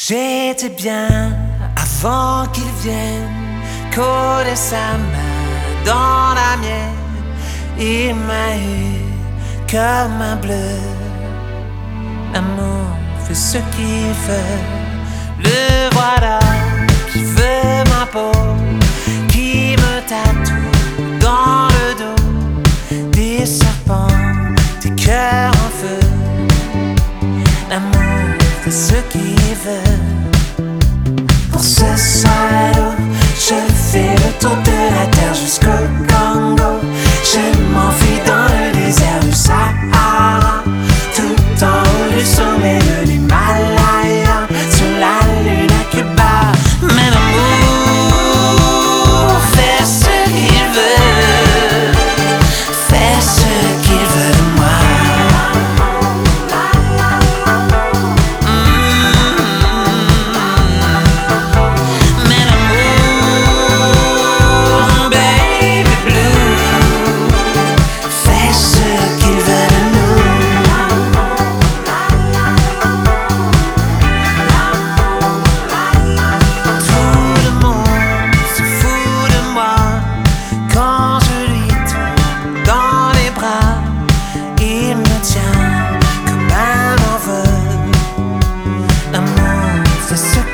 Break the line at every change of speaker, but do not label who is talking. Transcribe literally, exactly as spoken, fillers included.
J'étais bien avant qu'il vienne coller sa main dans la mienne. Il m'a eu comme un bleu. L'amour fait ce qu'il veut. Le voilà qui veut ma peau, qui me tatoue dans le dos des serpents, des cœurs en feu. L'amour fait ce qu'il veut. Pour ce salaud, je fais le tour de la terre jusqu'au Congo. Je m'enfuis dans le désert du Sahara, tout en haut du sommet de l'Himalaya, sous la lune à Cuba. Mais l'amour fait ce qu'il veut, fait ce qu'il veut de moi. C'est ce